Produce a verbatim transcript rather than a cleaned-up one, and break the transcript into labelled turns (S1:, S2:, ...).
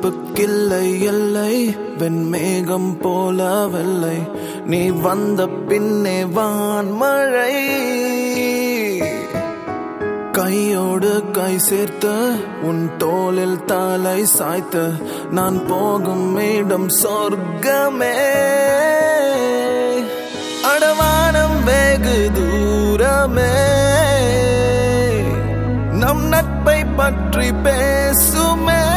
S1: நட்புக்கில்லை எல்லை, வெண்மேகம் போல வெள்ளை, நீ வந்த பின்னே வான்மழை. கையோடு கை சேர்த்து உன் தோளில் தலை சாய்த்து நான் போகும் இடம் சொர்க்கமே. அடவானம் வெகு தூரமே, நம் நட்பை பற்றி பேசுமே.